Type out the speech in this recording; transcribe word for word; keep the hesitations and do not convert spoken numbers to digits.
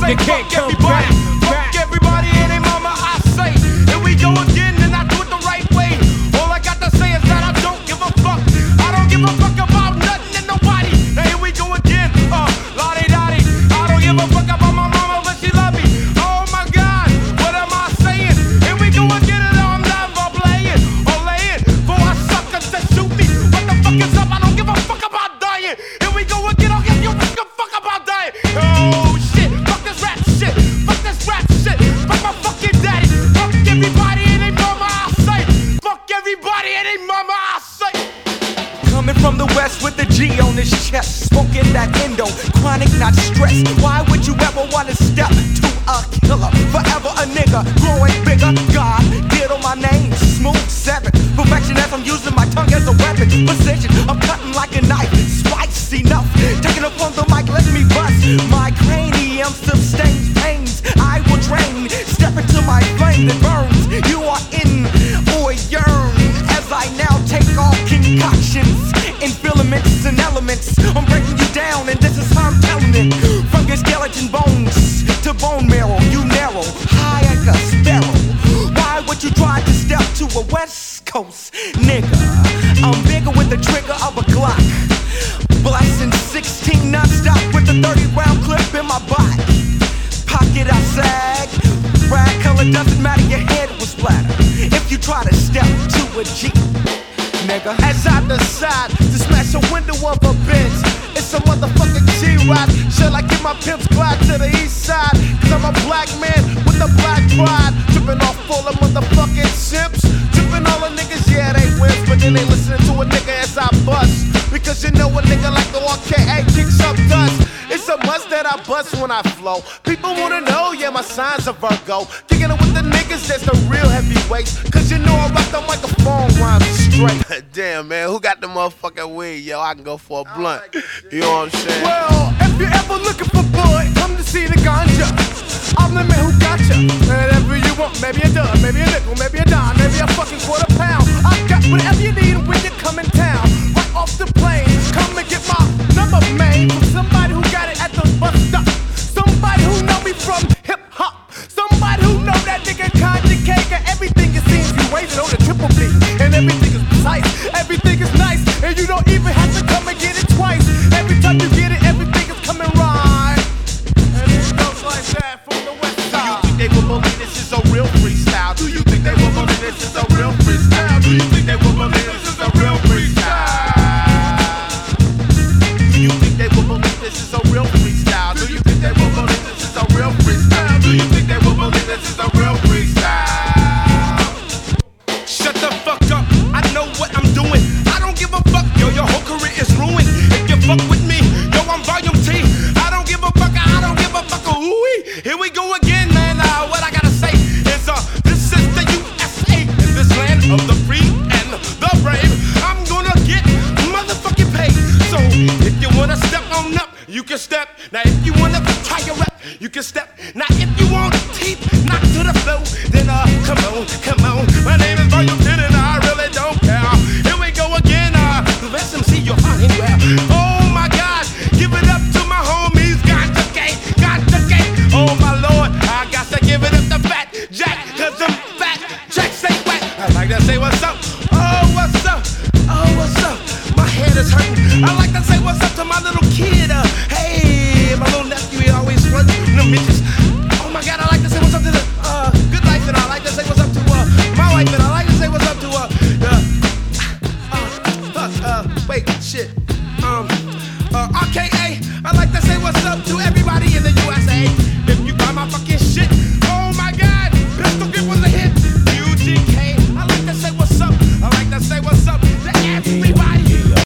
they can't come back. Fuck everybody and their mama, I say. Here we go again, and I do it the right way. All I got to say is that I don't give a fuck. I don't give a fuck about nothing and nobody. Now here we go again, uh, la-di-da-di. I don't give a fuck about my mama, but she love me. Oh my God, what am I saying? Here we go again, and I'm never playing or laying for a sucker to shoot me. What the fuck is up? I don't give a fuck about dying. Here we go again, I'll give you a fuck about dying. Oh shit, fuck this rap shit, fuck this rap shit, fuck my fucking daddy, fuck everybody and their mama, I say. Fuck everybody and their mama, I say. Coming from the west with the G on his chest, smoking that endo, chronic, not stress. Why would you ever wanna step to a killer? Forever a nigga, growing bigger. God, get on my name, smooth seven. Perfection as I'm using my tongue as a weapon. Position, I'm cutting like a knife, spice enough. Taking up on the mic, let me bust. My cranium sustains pains. I will drain, step into my flame that burns. You are in or yearn as I now take off concoctions in filaments and elements. I'm breaking you down, and this is how I'm telling it. From your skeleton bones to bone marrow, you narrow, high like a sparrow. Why would you try to step to a West Coast nigga? I'm bigger with the trigger of a Glock, blasting sixteen non-stop with a thirty round clip in my body. Pocket I sag, rag color doesn't matter, your head will splatter if you try to step to a G, nigga. As I decide to smash a window of a Benz, it's a motherfucking G-Ride. Shall I give my pimps glide to the east side? Cause I'm a black man with a black pride. Tripping off full of motherfucking simps. Tripping all the niggas, yeah, they wimps. But then they listening to a nigga as I bust. Because you know a nigga like the R K A kicks up dust. It's a must that I bust when I flow. People wanna know, yeah, my signs are Virgo. Kicking it with the niggas, that's the real heavyweights. Cause you know I rock the microphone rhymes straight. Damn, man, who got the motherfucking weed? Yo, I can go for a blunt. Like you know what I'm saying? Well, if you're ever looking for bud, come to see the ganja. I'm the man who got ya. Whatever you want, maybe a dub, maybe a nickel, maybe a dime, maybe a fucking quarter pound. I got whatever you need when you come in town. Right off the plane, come and get my number, man. From somebody who got it at the bus stop. Somebody who know me from hip hop. Somebody who know that nigga Kanye Cake. Everything it seems you waited on the triple B. And everything is precise, everything is nice. And you don't even have to come and get it twice. Every time you get it, everything is coming right. And it goes like that from the west side. Do you think they will believe this is a real freestyle? Do you think they will believe this is a real freestyle? Do you think they will believe this is a real freestyle? Do you think they will believe this is a real freestyle? Do you think they will believe this is a real freestyle? Do you think they will believe this is a real freestyle? Shut the fuck up, I know what I'm doing. I don't give a fuck, yo, your whole career is ruined. If you fuck with me, yo, I'm volume T. I don't give a fuck, I don't give a fuck, ooh-wee. Here we go again, man, uh, what I gotta say is, uh, this is the U S A. In this land of the free and the brave, I'm gonna get motherfucking paid. So, if you wanna step on up, you can step. Now, if you wanna try your rap, you can step. Now, if you want teeth knocked to the floor, then, uh, come on, come on. My name is Volume